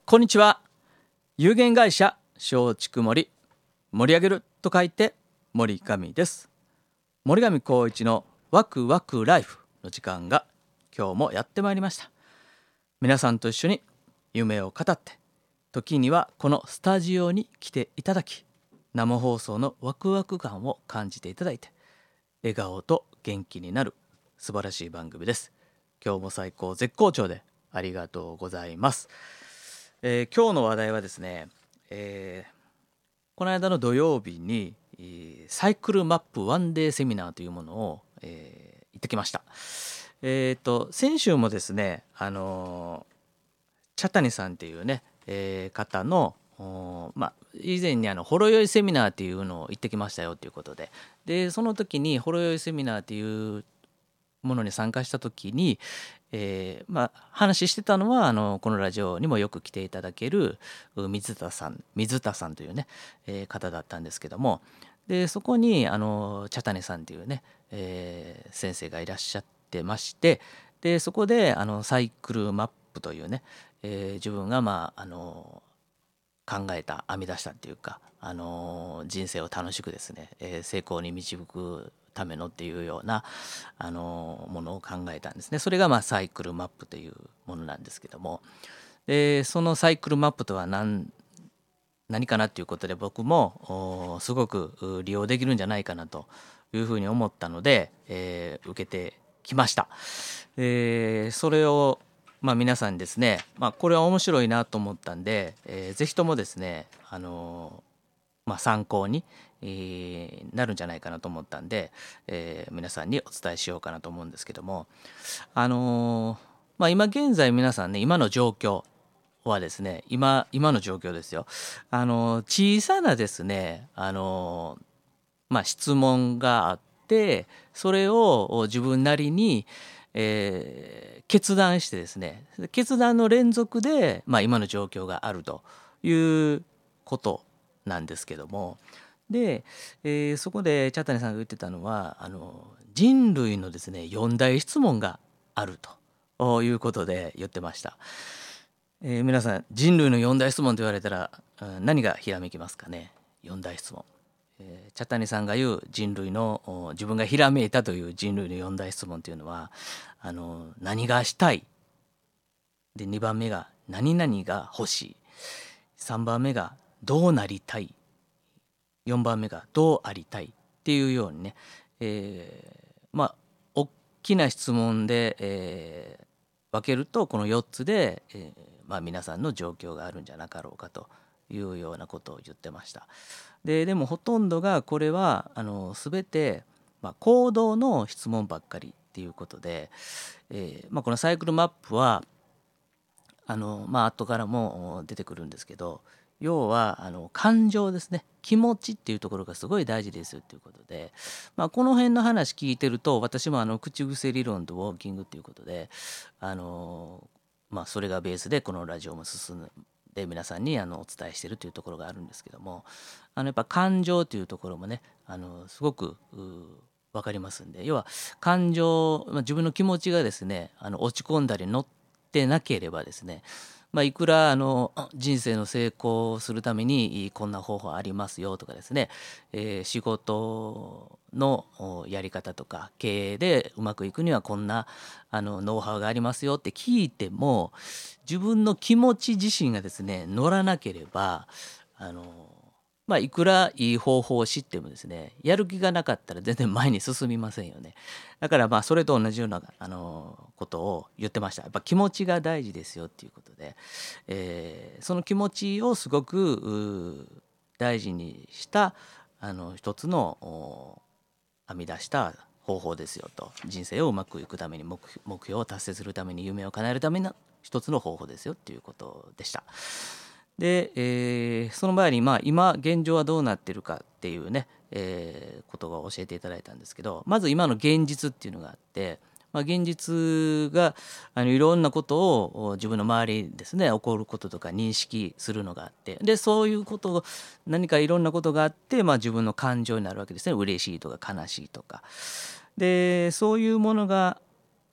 こんにちは。有限会社松竹森、盛り上げると書いて森上です。森上光一のワクワクライフの時間が今日もやってまいりました。皆さんと一緒に夢を語って、時にはこのスタジオに来ていただき、生放送のワクワク感を感じていただいて、笑顔と元気になる素晴らしい番組です。今日も最高絶好調でありがとうございます。今日の話題はですね、この間の土曜日にサイクルマップワンデーセミナーというものを、行ってきました。先週もですね、茶谷さんっていうね、方の以前にほろ酔いセミナーっていうのを行ってきましたよということで、その時にほろ酔いセミナーっていうものに参加した時に、話してたのはこのラジオにもよく来ていただける水田さんというね、方だったんですけども、でそこに茶谷さんというね、先生がいらっしゃってまして、でそこでサイクルマップというね、自分が考えた編み出したっていうか、人生を楽しくですね、成功に導くためのっていうようなものを考えたんですね。それがサイクルマップというものなんですけども、そのサイクルマップとは何かなということで、僕もすごく利用できるんじゃないかなというふうに思ったので、受けてきました。それを皆さんにですね、これは面白いなと思ったんで、ぜひともですね、参考になるんじゃないかなと思ったんで、皆さんにお伝えしようかなと思うんですけども、今現在皆さんね、今の状況はですね、今の状況ですよ。小さなですね、質問があって、それを自分なりに決断してですね、決断の連続で、今の状況があるということなんですけども、で、そこで茶谷さんが言ってたのは人類のですね4大質問があるということで言ってました。皆さん、人類の4大質問と言われたら何がひらめきますかね。4大質問、茶谷さんが言う人類の自分がひらめいたという人類の4大質問というのは、何がしたいで、2番目が何々が欲しい、3番目がどうなりたい、4番目がどうありたいっていうようにね、大きな質問で、分けるとこの4つで、皆さんの状況があるんじゃなかろうかというようなことを言ってました。でもほとんどがこれは全て、行動の質問ばっかりっていうことで、このサイクルマップは後からも出てくるんですけど、要は感情ですね、気持ちっていうところがすごい大事ですよということで、この辺の話聞いてると、私も口癖理論とウォーキングということで、それがベースでこのラジオも進んで皆さんにお伝えしているというところがあるんですけども、やっぱ感情というところもねすごく分かりますんで、要は感情、自分の気持ちがですね落ち込んだり乗ってなければですね、いくら人生の成功をするためにこんな方法ありますよとかですね、仕事のやり方とか経営でうまくいくにはこんなノウハウがありますよって聞いても、自分の気持ち自身がですね乗らなければいくらいい方法を知ってもですね、やる気がなかったら全然前に進みませんよね。だからそれと同じようなことを言ってました。やっぱ気持ちが大事ですよっていうことで、その気持ちをすごく大事にした一つの編み出した方法ですよと。人生をうまくいくために、目標を達成するために、夢を叶えるための一つの方法ですよっていうことでした。で、その場合に今現状はどうなってるかっていうね、ことが教えていただいたんですけど、まず今の現実っていうのがあって、現実がいろんなことを自分の周りにですね起こることとか認識するのがあって、でそういうことを何かいろんなことがあって、自分の感情になるわけですね。嬉しいとか悲しいとかで、そういうものが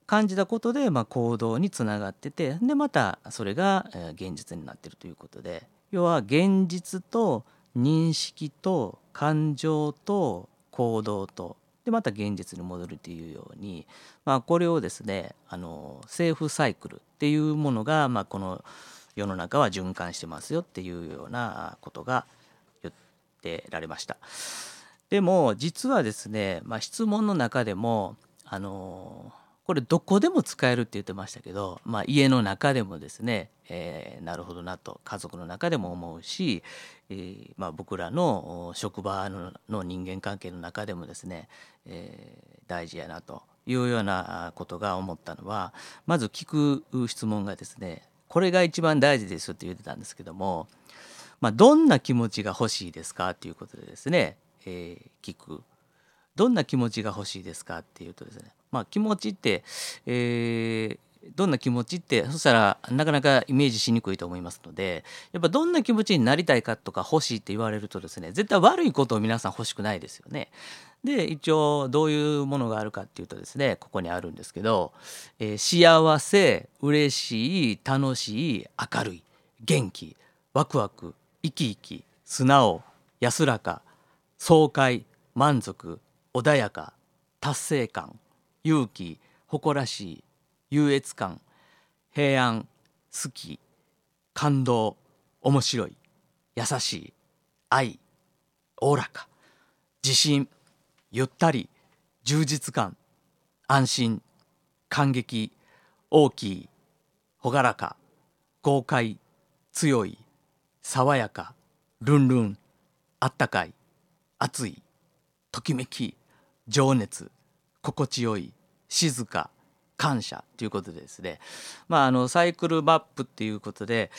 感じたことで、行動につながってて、でまたそれが現実になってるということで、要は現実と認識と感情と行動とでまた現実に戻るというように、これをですねセーフサイクルっていうものが、この世の中は循環してますよっていうようなことが言ってられました。でも実はですね、質問の中でもこれどこでも使えるって言ってましたけど、家の中でもですね、なるほどなと家族の中でも思うし、僕らの職場の人間関係の中でもですね、大事やなというようなことが思ったのは、まず聞く質問がですね、これが一番大事ですって言ってたんですけども、どんな気持ちが欲しいですかっていうことでですね、聞く。どんな気持ちが欲しいですかっていうとですね、気持ちって、どんな気持ちってそしたらなかなかイメージしにくいと思いますので、やっぱどんな気持ちになりたいかとか欲しいって言われるとですね、絶対悪いことを皆さん欲しくないですよね。で一応どういうものがあるかっていうとですね、ここにあるんですけど、幸せ、嬉しい、楽しい、明るい、元気、ワクワク、生き生き、素直、安らか、爽快、満足、穏やか、達成感、勇気、誇らしい、優越感、平安、好き、感動、面白い、優しい、愛、おおらか、自信、ゆったり、充実感、安心、感激、大きい、朗らか、豪快、強い、爽やか、ルンルン、あったかい、熱い、ときめき、情熱、心地よい、静か、感謝ということでですね、サイクルマップっていうことで、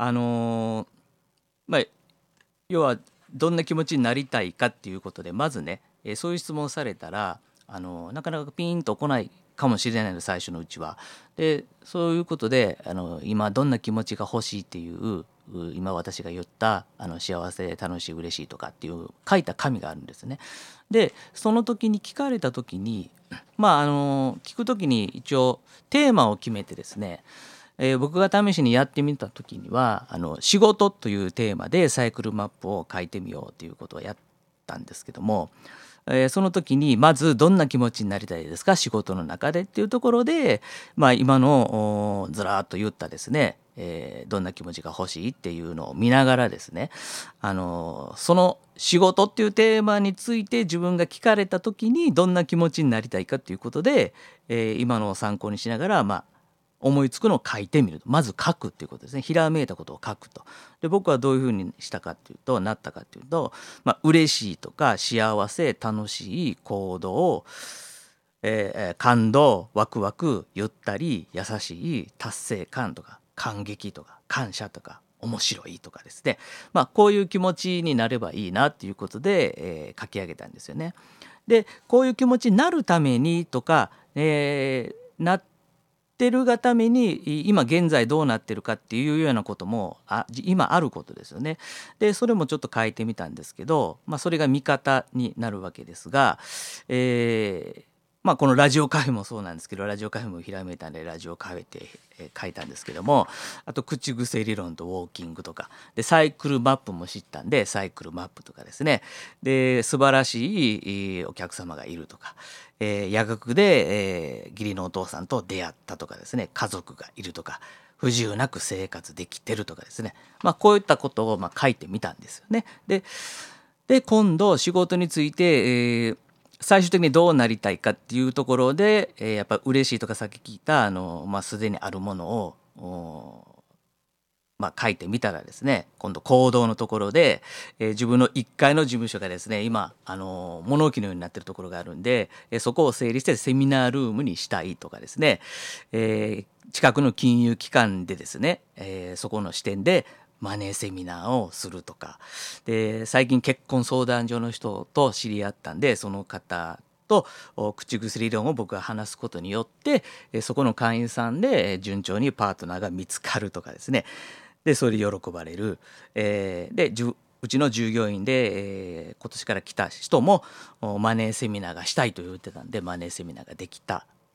要はどんな気持ちになりたいかっていうことで、まずね、そういう質問をされたらなかなかピンとこないかもしれないので、最初のうちは。でそういうことで今どんな気持ちが欲しいっていう今私が言った幸せ、楽しい、嬉しいとかっていう書いた紙があるんですね。でその時に聞かれた時に聞く時に一応テーマを決めてですね、僕が試しにやってみた時には仕事というテーマでサイクルマップを書いてみようということをやったんですけども、その時にまずどんな気持ちになりたいですか仕事の中でっていうところで、今のずらーっと言ったですね、どんな気持ちが欲しいっていうのを見ながらですね、その仕事っていうテーマについて自分が聞かれた時にどんな気持ちになりたいかっていうことで、今のを参考にしながら思いつくのを書いてみると、まず書くっていうことですね。ひらめいたことを書くと。で僕はどういうふうにしたかっていうと、なったかっていうと、嬉しいとか幸せ、楽しい、行動、感動、ワクワク、ゆったり、優しい、達成感とか感激とか感謝とか面白いとかですね、こういう気持ちになればいいなっていうことで、書き上げたんですよね。でこういう気持ちになるためにとか、なってるがために今現在どうなってるかっていうようなことも今あることですよね。でそれもちょっと書いてみたんですけど、それが見方になるわけですが、このラジオカフェもそうなんですけど、ラジオカフェもひらめいたんでラジオカフェって書いたんですけども、あと口癖理論とウォーキングとかで、サイクルマップも知ったんでサイクルマップとかですね、で素晴らしいお客様がいるとか、夜学で、義理のお父さんと出会ったとかですね、家族がいるとか、不自由なく生活できてるとかですね、こういったことを書いてみたんですよね。で今度仕事について、最終的にどうなりたいかっていうところで、やっぱ嬉しいとかさっき聞いたすでにあるものを書いてみたらですね、今度行動のところで、自分の1階の事務所がですね今物置のようになってるところがあるんで、そこを整理してセミナールームにしたいとかですね、近くの金融機関でですね、そこの支店でマネーセミナーをするとかで、最近結婚相談所の人と知り合ったんで、その方と口薬理論を僕が話すことによってそこの会員さんで順調にパートナーが見つかるとかですね、でそれで喜ばれる、でうちの従業員で、今年から来た人もマネーセミナーがしたいと言ってたんでマネーセミナーができた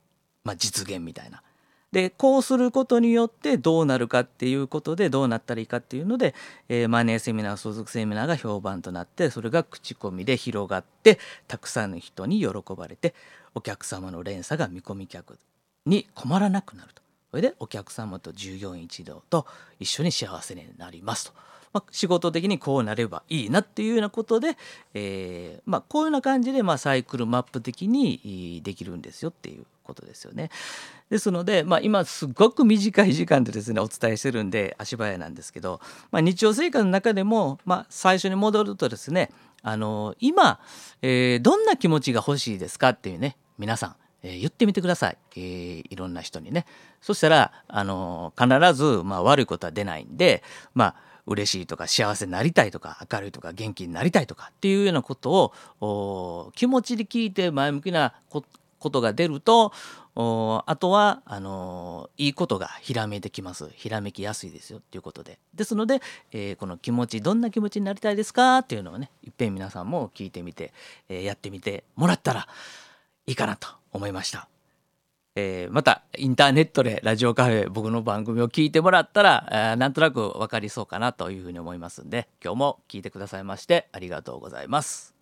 実現みたいな。でこうすることによってどうなるかっていうことで、どうなったらいいかっていうので、マネーセミナー、相続セミナーが評判となって、それが口コミで広がって、たくさんの人に喜ばれて、お客様の連鎖が見込み客に困らなくなると。それでお客様と従業員一同と一緒に幸せになりますと。仕事的にこうなればいいなっていうようなことで、こういうような感じで、サイクルマップ的にできるんですよっていうことですよね。ですので、今すごく短い時間でですねお伝えしてるんで足早なんですけど、日常生活の中でも、最初に戻るとですね、今、どんな気持ちが欲しいですかっていうね、皆さん言ってみてください、いろんな人にね。そしたら必ず、悪いことは出ないんで、嬉しいとか幸せになりたいとか明るいとか元気になりたいとかっていうようなことを気持ちで聞いて前向きなことが出ると、あとはいいことがひらめいてきます。ひらめきやすいですよっていうことで、ですので、この気持ち、どんな気持ちになりたいですかっていうのをね、いっぺん皆さんも聞いてみて、やってみてもらったらいいかなと思いました。またインターネットでラジオカフェ、僕の番組を聞いてもらったら、なんとなく分かりそうかなというふうに思いますんで、今日も聞いてくださいましてありがとうございます。